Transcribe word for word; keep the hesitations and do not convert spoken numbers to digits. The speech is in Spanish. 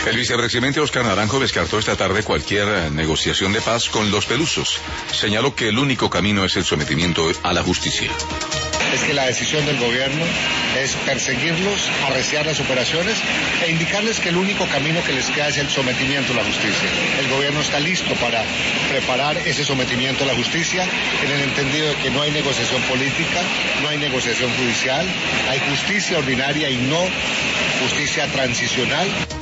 El vicepresidente Óscar Naranjo descartó esta tarde cualquier negociación de paz con los Pelusos. Señaló que el único camino es el sometimiento a la justicia. Es que la decisión del gobierno es perseguirlos, arreciar las operaciones e indicarles que el único camino que les queda es el sometimiento a la justicia. El gobierno está listo para preparar ese sometimiento a la justicia en el entendido de que no hay negociación política, no hay negociación judicial, hay justicia ordinaria y no justicia transicional.